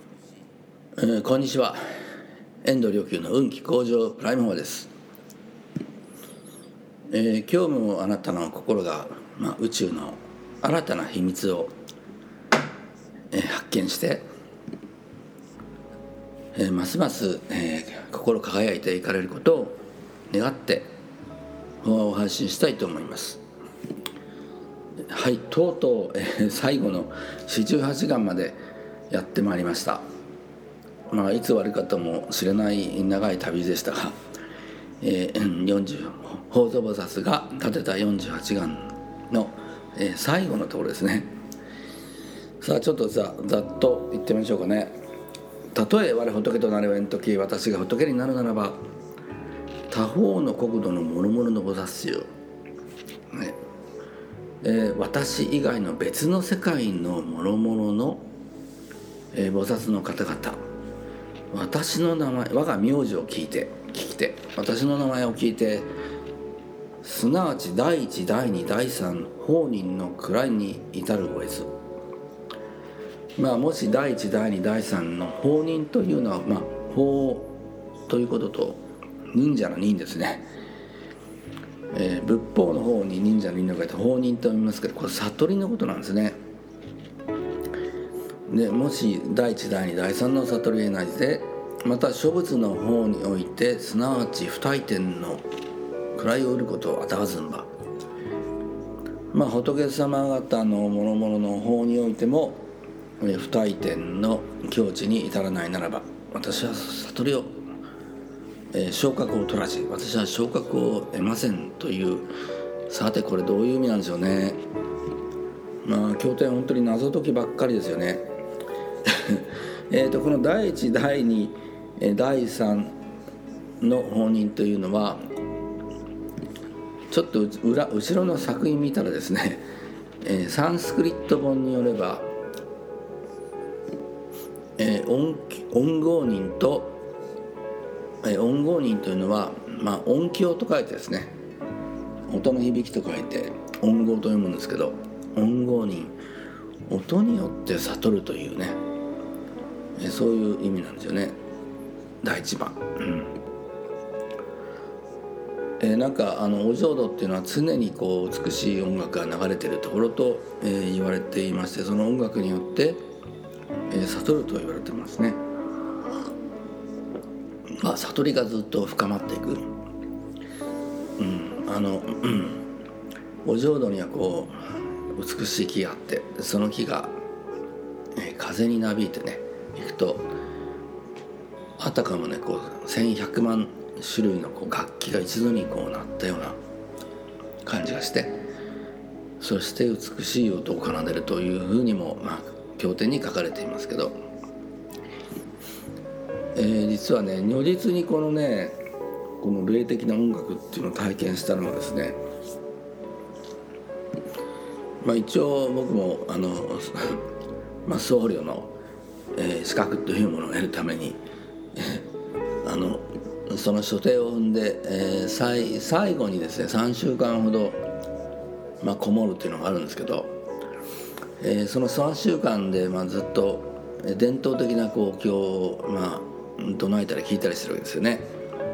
こんにちは。遠藤良久の運気向上プライム法です。今日もあなたの心が、宇宙の新たな秘密を、発見して、ますます、心輝いていかれることを願って法話を配信したいと思います。はい、とうとう、最後の48時間までやってまいりました。いつ終わるかともしれない長い旅でしたが、法蔵菩薩が立てた48願の、最後のところですね。さあちょっとざっと言ってみましょうかね。たとえ我仏となれば縁時、私が仏になるならば、他方の国土の諸々の菩薩衆、私以外の別の世界の諸々の、菩薩の方々、私の名前、我が名字を聞きて、私の名前を聞いて、すなわち第一第二第三法人の位に至るを得ず、もし第一第二第三の法人というのは、法ということと忍者の忍ですね。仏法の方に忍者の忍の書いて法人と読みますけど、これ悟りのことなんですね。でもし第一第二第三の悟りへなりて、また諸仏の方において、すなわち不退転の位を得ることをあたわずんば、仏様方の諸々の方においても不退転の境地に至らないならば、私は悟りを、昇格を取らず、私は昇格を得ませんという。さてこれどういう意味なんでしょうね。経典本当に謎解きばっかりですよね。この第一第二第三の法人というのは、ちょっと後ろの作品見たらですね、サンスクリット本によれば、音号人と、音号人というのは、音響と書いてですね、音の響きと書いて音号と読むんですけど、音号人、音によって悟るというね、そういう意味なんですよね。第一番、お浄土っていうのは常に美しい音楽が流れているところと、言われていまして、その音楽によって、悟ると言われてますね。悟りがずっと深まっていく。お浄土には美しい木があって、その木が、風になびいてね行くと、あたかもね1100万種類の楽器が一度に鳴ったような感じがして、そして美しい音を奏でるというふうにも、経典に書かれていますけど、実はね如実にこの霊的な音楽っていうのを体験したのはですね、一応僕も僧侶の、資格というものを得るためにその所定を踏んで、最後にですね3週間ほど、こもるっていうのがあるんですけど、その3週間で、ずっと伝統的なお経を、唱えたり聞いたりするわけですよね。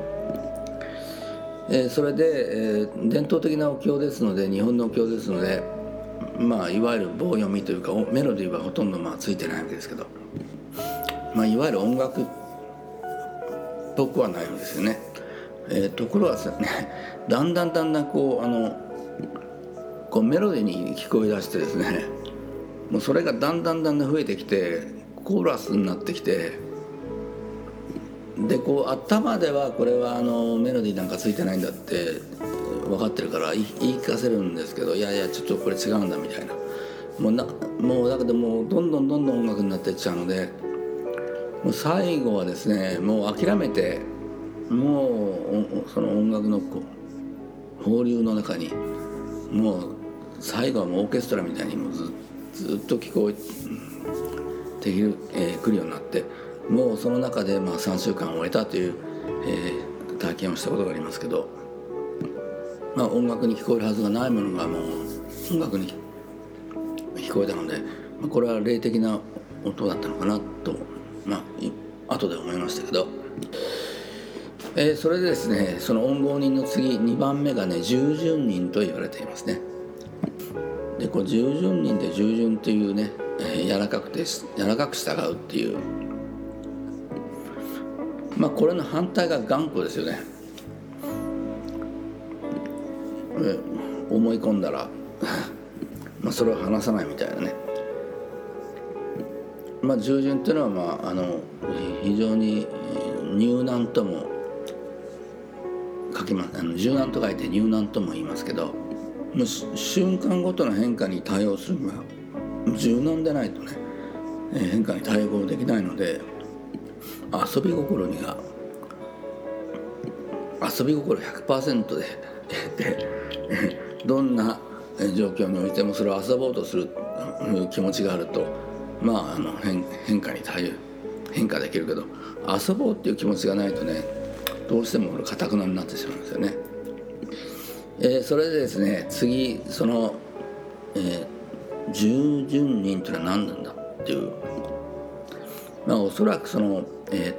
それで、伝統的なお経ですので、日本のお経ですので、いわゆる棒読みというかメロディーはほとんどついてないわけですけど、いわゆる音楽っぽくはないんですよね。ところがですね、だんだんメロディーに聞こえ出してですね、もうそれがだんだん増えてきて、コーラスになってきて、で頭ではこれはメロディーなんかついてないんだって分かってるから言い聞かせるんですけど、いやちょっとこれ違うんだみたいな、もうだけどもうどんどん音楽になっていっちゃうので、もう最後はですね、もう諦めて、もうその音楽の放流の中に、もう最後はもうオーケストラみたいにもうずっと聞こえてくるようになって、もうその中で3週間を終えたという、体験をしたことがありますけど、音楽に聞こえるはずがないものがもう音楽に聞こえたので、これは霊的な音だったのかなと後で思いましたけど、それでですね、その音号人の次2番目がね、従順人と言われていますね。でこう従順人で従順っていうね、柔らかく従うっていう、これの反対が頑固ですよね。思い込んだらそれを話さないみたいなね。従順っていうのは非常に柔軟とも書きます。柔軟と書いて柔軟とも言いますけど、瞬間ごとの変化に対応するには柔軟でないとね、変化に対応できないので、遊び心 100% でどんな状況においてもそれを遊ぼうとする気持ちがあると、変化できるけど、遊ぼうっていう気持ちがないとね、どうしても堅くなになってしまうんですよね。それでですね、次その、従順人というのは何なんだっていう、おそらくその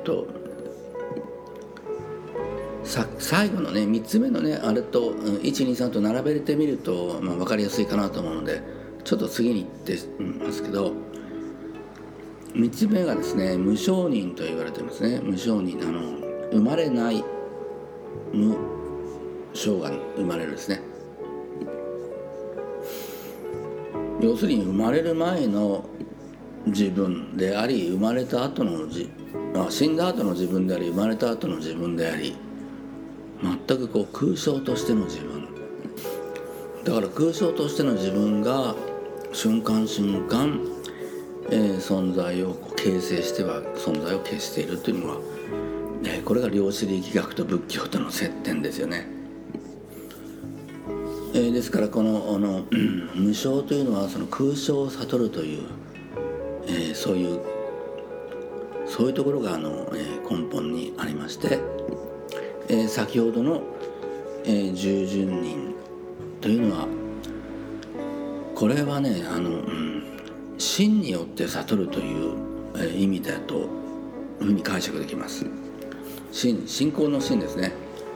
最後のね3つ目のねあれと123と並べてみると、分かりやすいかなと思うので、ちょっと次に行ってみますけど、3つ目がですね、無承認と言われてますね。無承認、生まれない無承が生まれるですね。要するに生まれる前の自分であり、生まれた後の死んだ後の自分であり、生まれた後の自分であり、全く空想としての自分だから、空想としての自分が瞬間瞬間、存在を形成しては存在を消しているというのは、これが量子力学と仏教との接点ですよね。ですからこの無償というのはその空想を悟るという、そういうところが根本にありまして、先ほどの、従順人というのは、これはね真によって悟るという意味だというふうに解釈できます。信仰の真ですね。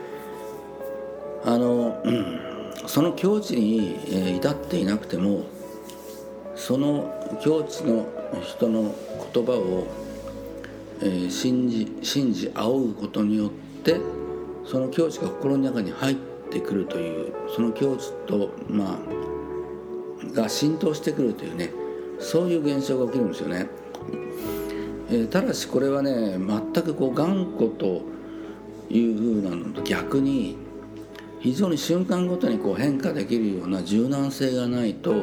その境地に至っていなくても、その境地の人の言葉を信じ仰ぐことによって、その境地が心の中に入ってくるという、その境地とが浸透してくるというね、そういう現象が起きるんですよね。ただしこれはね、全く頑固というふうなのと逆に、非常に瞬間ごとに変化できるような柔軟性がないと、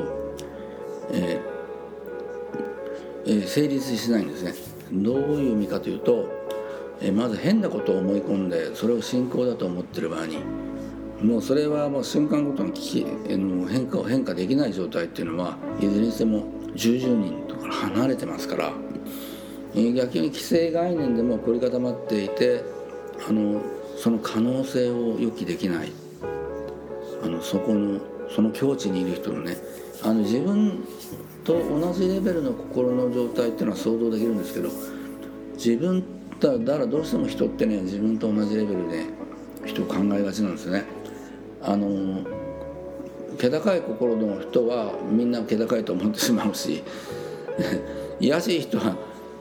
成立しないんですね。どういう意味かというと、まず変なことを思い込んでそれを信仰だと思っている場合に、もうそれはもう瞬間ごとに変化できない状態っていうのは、いずれにしても従順人とから離れてますから、逆に既成概念でも凝り固まっていて、その可能性を予期できない、その境地にいる人のね、自分と同じレベルの心の状態っていうのは想像できるんですけど、だからどうしても人ってね、自分と同じレベルで人を考えがちなんですよね。気高い心の人はみんな気高いと思ってしまうし卑しい人は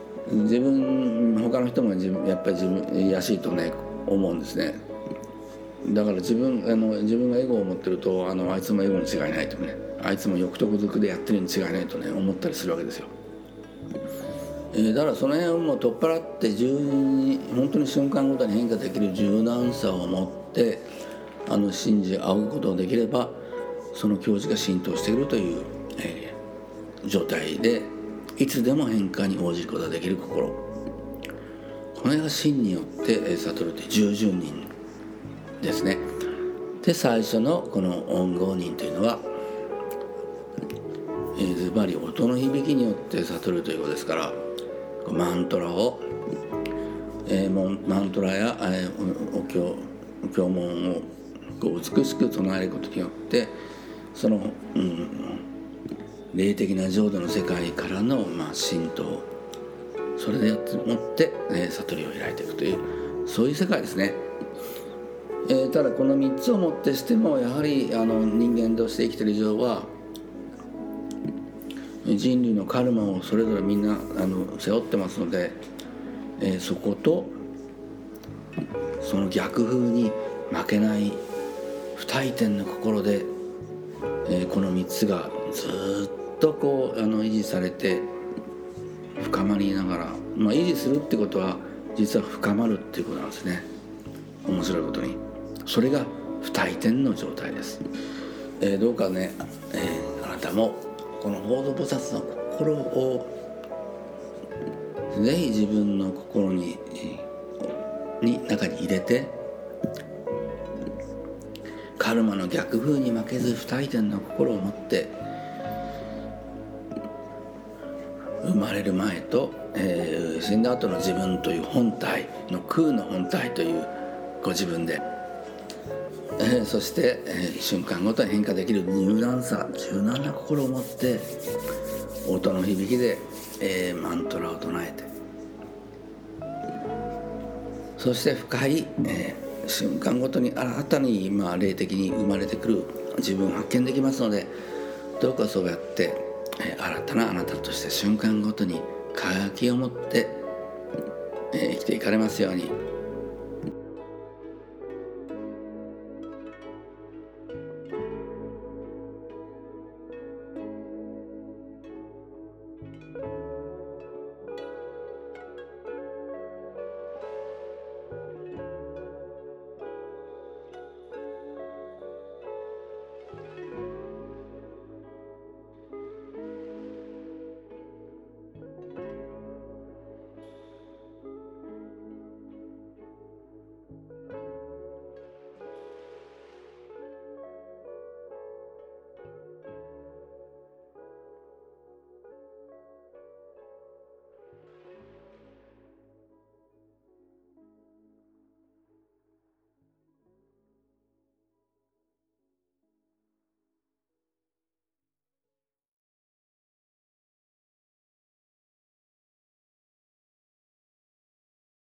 他の人もやっぱり卑しいとね思うんですね。だから自分がエゴを持ってると、あいつもエゴに違いないとね、あいつも欲得づくでやってるに違いないとね思ったりするわけですよ。だからその辺をもう取っ払って、本当に瞬間ごとに変化できる柔軟さを持って信じ仰ぐことができれば、その境地が浸透しているという、状態で、いつでも変化に応じることができる心、これが真によって悟るという従順人ですね。で最初のこの音号人というのは、ズバリ音の響きによって悟るということですから、マントラを、マントラや、お経文を美しく唱えることによって、その、霊的な浄土の世界からの、浸透それでもって、悟りを開いていくという、そういう世界ですね。ただこの3つをもってしても、やはり人間として生きている以上は人類のカルマをそれぞれみんな背負ってますので、そことその逆風に負けない不退転の心で、この3つがずっとこう維持されて深まりながら、維持するってことは実は深まるっていうことなんですね。面白いことにそれが不退転の状態です。どうかね、あなたもこの法蔵菩薩の心をぜひ自分の心に中に入れて、カルマの逆風に負けず不退転の心を持って、生まれる前と、死んだ後の自分という本体の空の本体というご自分で、そして、瞬間ごとに変化できる柔軟な心を持って音の響きで、マントラを唱えて、そして深い、瞬間ごとに新たに霊的に生まれてくる自分を発見できますので、どうかそうやって、新たなあなたとして瞬間ごとに輝きを持って、生きていかれますように。